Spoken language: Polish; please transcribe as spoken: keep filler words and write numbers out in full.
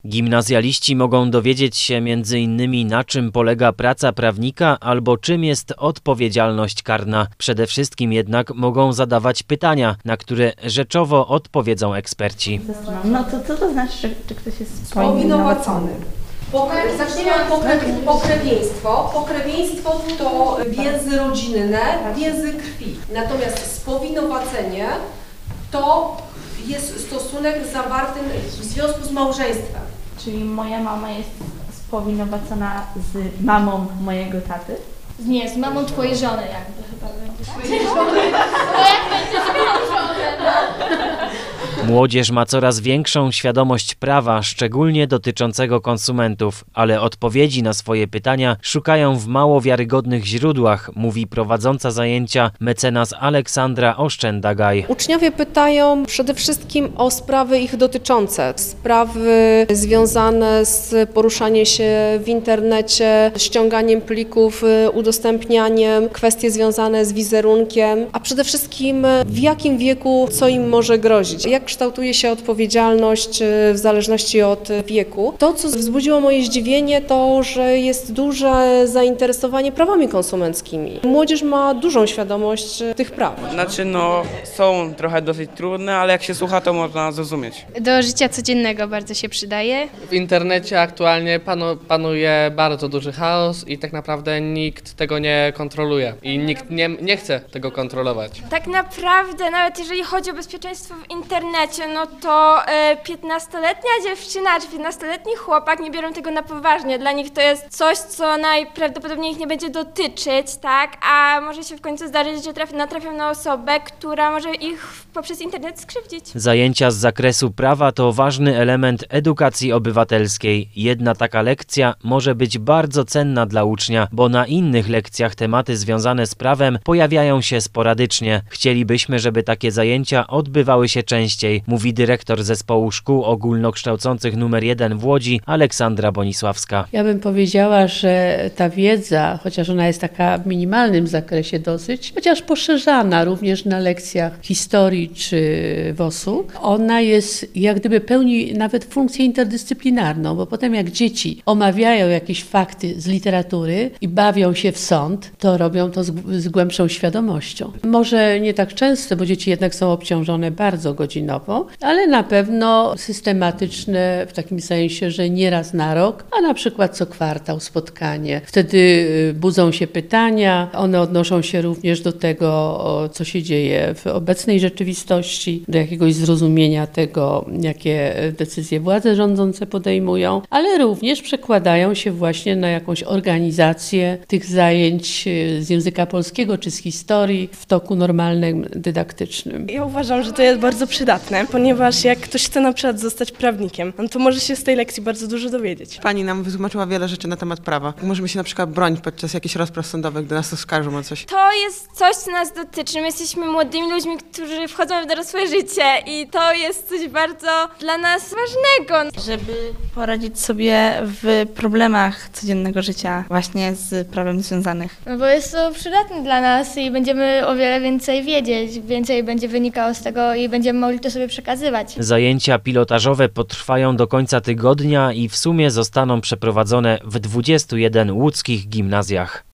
Gimnazjaliści mogą dowiedzieć się między innymi na czym polega praca prawnika albo czym jest odpowiedzialność karna. Przede wszystkim jednak mogą zadawać pytania, na które rzeczowo odpowiedzą eksperci. No to co to znaczy, że, czy ktoś jest spowinowacony? Pokre... Zacznijmy od pokre... pokrewieństwo. Pokrewieństwo to więzy rodzinne, więzy krwi. Natomiast spowinowacenie to jest stosunek zawarty w związku z małżeństwem. Czyli moja mama jest spowinowacona z mamą mojego taty? Nie, z mamą twojej żony jakby chyba będzie. No jak będzie z moją żonę, no. Młodzież ma coraz większą świadomość prawa, szczególnie dotyczącego konsumentów, ale odpowiedzi na swoje pytania szukają w mało wiarygodnych źródłach, mówi prowadząca zajęcia mecenas Aleksandra Oszczęda-Gaj. Uczniowie pytają przede wszystkim o sprawy ich dotyczące, sprawy związane z poruszaniem się w internecie, ściąganiem plików, udostępnianiem, kwestie związane z wizerunkiem, a przede wszystkim w jakim wieku co im może grozić, jak kształtuje się odpowiedzialność w zależności od wieku. To, co wzbudziło moje zdziwienie, to, że jest duże zainteresowanie prawami konsumenckimi. Młodzież ma dużą świadomość tych praw. Znaczy, no, są trochę dosyć trudne, ale jak się słucha, to można zrozumieć. Do życia codziennego bardzo się przydaje. W internecie aktualnie panu, panuje bardzo duży chaos i tak naprawdę nikt tego nie kontroluje i nikt nie, nie chce tego kontrolować. Tak naprawdę, nawet jeżeli chodzi o bezpieczeństwo w internecie, no to piętnastoletnia dziewczyna czy piętnastoletni chłopak nie biorą tego na poważnie. Dla nich to jest coś, co najprawdopodobniej ich nie będzie dotyczyć, tak? A może się w końcu zdarzyć, że trafi, natrafią na osobę, która może ich poprzez internet skrzywdzić. Zajęcia z zakresu prawa to ważny element edukacji obywatelskiej. Jedna taka lekcja może być bardzo cenna dla ucznia, bo na innych lekcjach tematy związane z prawem pojawiają się sporadycznie. Chcielibyśmy, żeby takie zajęcia odbywały się częściej, mówi dyrektor Zespołu Szkół Ogólnokształcących numer jeden w Łodzi Aleksandra Bonisławska. Ja bym powiedziała, że ta wiedza, chociaż ona jest taka w minimalnym zakresie dosyć, chociaż poszerzana również na lekcjach historii czy W O S-u, ona jest jak gdyby pełni nawet funkcję interdyscyplinarną, bo potem jak dzieci omawiają jakieś fakty z literatury i bawią się w sąd, to robią to z, z głębszą świadomością. Może nie tak często, bo dzieci jednak są obciążone bardzo godzinowo, ale na pewno systematyczne w takim sensie, że nie raz na rok, a na przykład co kwartał spotkanie. Wtedy budzą się pytania, one odnoszą się również do tego, co się dzieje w obecnej rzeczywistości, do jakiegoś zrozumienia tego, jakie decyzje władze rządzące podejmują, ale również przekładają się właśnie na jakąś organizację tych zajęć z języka polskiego czy z historii w toku normalnym, dydaktycznym. Ja uważam, że to jest bardzo przydatne, ponieważ jak ktoś chce na przykład zostać prawnikiem, no to może się z tej lekcji bardzo dużo dowiedzieć. Pani nam wytłumaczyła wiele rzeczy na temat prawa. Możemy się na przykład bronić podczas jakichś rozpraw sądowych, gdy nas oskarżą o coś. To jest coś, co nas dotyczy. My jesteśmy młodymi ludźmi, którzy wchodzą w dorosłe życie i to jest coś bardzo dla nas ważnego. Żeby poradzić sobie w problemach codziennego życia właśnie z prawem związanych. No bo jest to przydatne dla nas i będziemy o wiele więcej wiedzieć, więcej będzie wynikało z tego i będziemy mogli to sobie przekazywać. Zajęcia pilotażowe potrwają do końca tygodnia i w sumie zostaną przeprowadzone w dwudziestu jeden łódzkich gimnazjach.